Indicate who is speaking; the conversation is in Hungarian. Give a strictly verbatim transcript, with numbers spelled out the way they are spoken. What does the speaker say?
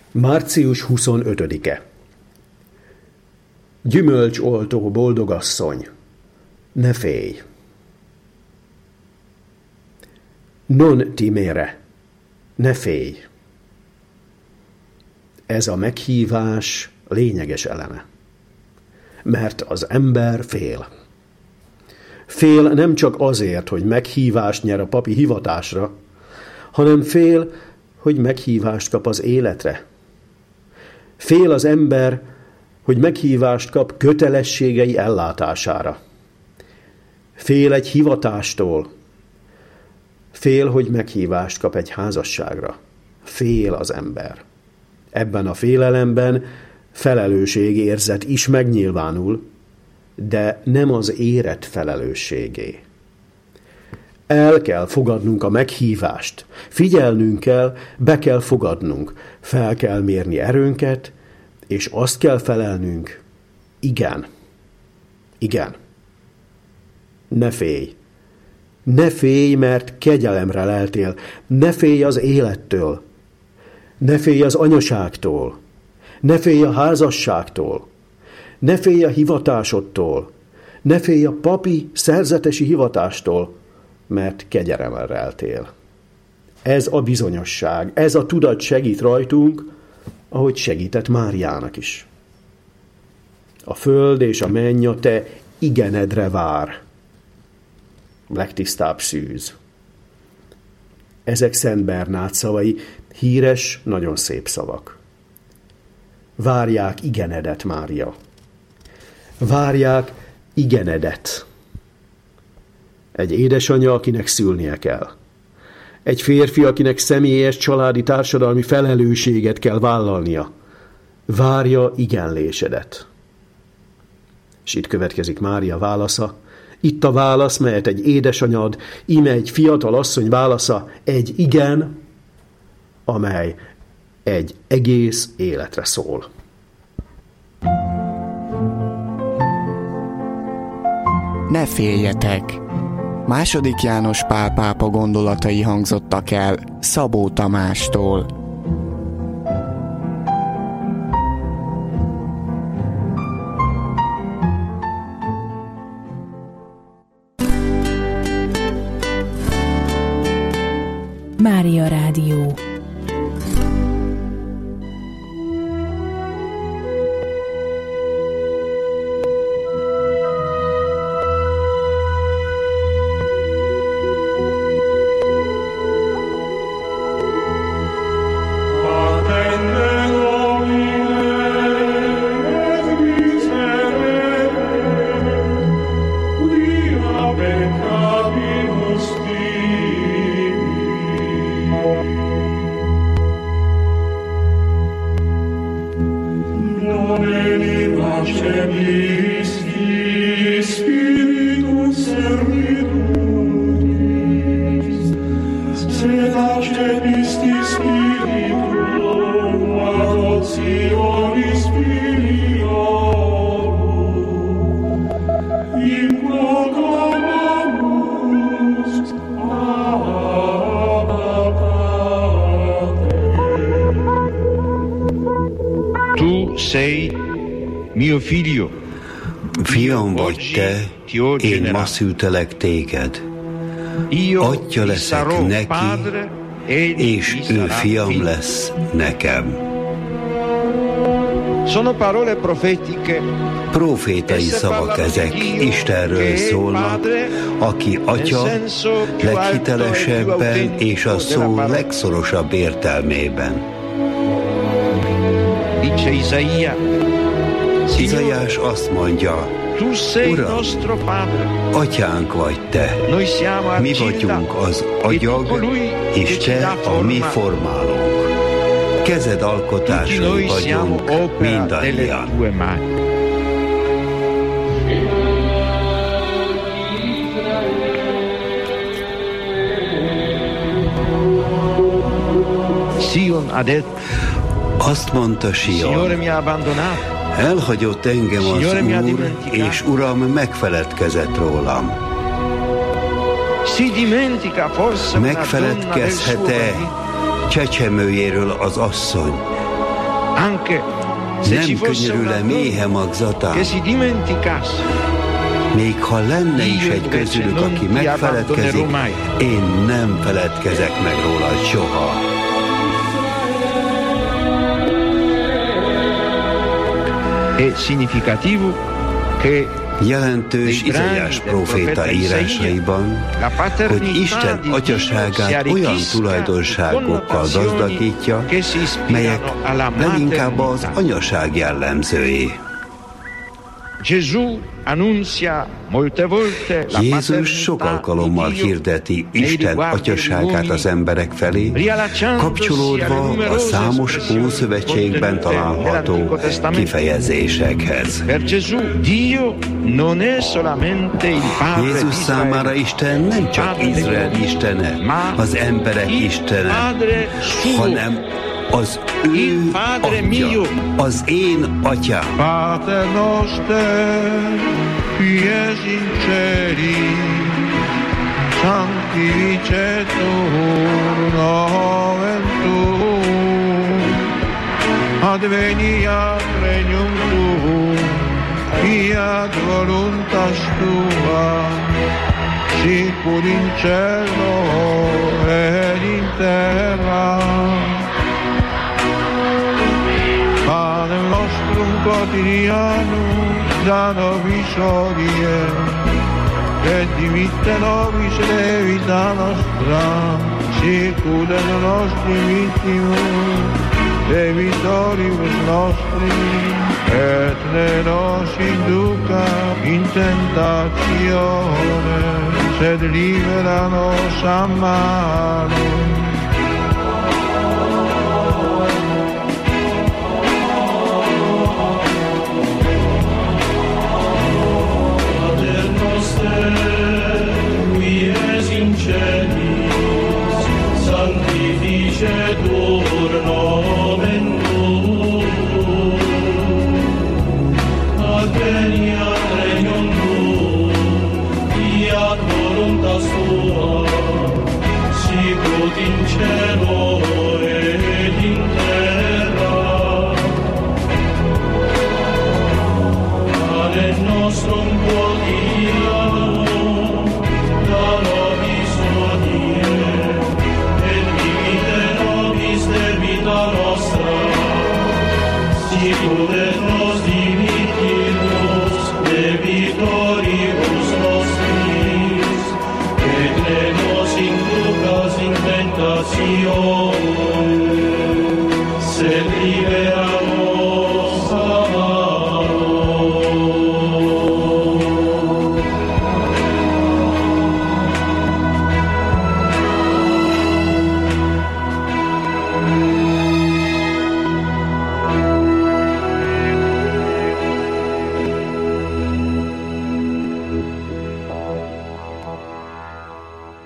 Speaker 1: március huszonötödike. Gyümölcsoltó boldogasszony, ne félj! Non timere, ne félj! Ez a meghívás lényeges eleme. Mert az ember fél. Fél nem csak azért, hogy meghívást nyer a papi hivatásra, hanem fél, hogy meghívást kap az életre. Fél az ember, hogy meghívást kap kötelességei ellátására. Fél egy hivatástól. Fél, hogy meghívást kap egy házasságra. Fél az ember. Ebben a félelemben felelősségérzet is megnyilvánul, de nem az érett felelősségé. El kell fogadnunk a meghívást, figyelnünk kell, be kell fogadnunk, fel kell mérni erőnket, és azt kell felelnünk, igen, igen. Ne félj, ne félj, mert kegyelemre leltél, ne félj az élettől, ne félj az anyaságtól, ne félj a házasságtól, ne félj a hivatásodtól, ne félj a papi szerzetesi hivatástól, mert kegyelemmel leltél. Ez a bizonyosság, ez a tudat segít rajtunk, ahogy segített Máriának is. A föld és a menny a te igenedre vár. Legtisztább szűz. Ezek Szent Bernát szavai, híres, nagyon szép szavak. Várják igenedet, Mária. Várják igenedet. Egy édesanyja, akinek szülnie kell. Egy férfi, akinek személyes családi társadalmi felelősséget kell vállalnia. Várja igenlésedet. És itt következik Mária válasza. Itt a válasz, melyet egy édesanyad, íme egy fiatal asszony válasza, egy igen, amely egy egész életre szól.
Speaker 2: Ne féljetek! Második János Pál pápa gondolatai hangzottak el Szabó Tamástól.
Speaker 3: Mária Rádió.
Speaker 4: Fiam vagy te, én ma szültelek téged. Atya leszek neki, és ő fiam lesz nekem. Profétai szavak ezek, Istenről szólnak, aki atya leghitelesebben és a szó legszorosabb értelmében. Izaiás azt mondja, Uram, atyánk vagy te, mi vagyunk az agyag, és te a mi formálónk. Kezed alkotásai vagyunk mindannyian. Azt mondta Sion, elhagyott engem az Úr, és Uram megfeledkezett rólam. Megfeledkezhet-e csecsemőjéről az asszony, Nem könyörül-e méhe magzatán? Még ha lenne is egy közülük, aki megfeledkezik, én nem feledkezek meg rólad soha. Jelentős Izaiás próféta írásaiban, hogy Isten atyaságát olyan tulajdonságokkal gazdagítja, melyek leginkább az anyaság jellemzői. Jézus sok alkalommal hirdeti Isten atyaságát az emberek felé, kapcsolódva a számos Ószövetségben található kifejezésekhez. Jézus számára Isten nem csak Izrael istene, az emberek istene, hanem az ő atya, az én atyám.
Speaker 5: Pater noster, qui es in celi, sanctificetur nomen tuum, adveniat regnum tuum, fiat voluntas tua, sicur in cielo et in terra. Panem nostrum quotidianum da nobis hodie, et dimitte nobis levita nostra, sicut et nostri vittimus, debitoribus nostri, et ne nos induca in tentatione, sed libera nos a malo. Qui es in celis, sanctificetur nomen tuum, adveniat regnum tuum, fiat voluntas tua, sicut in cielo et in terra. Panem nostrum quotidianum da nobis hodie, et dimitte nobis debita nostra, sicut et nos dimitte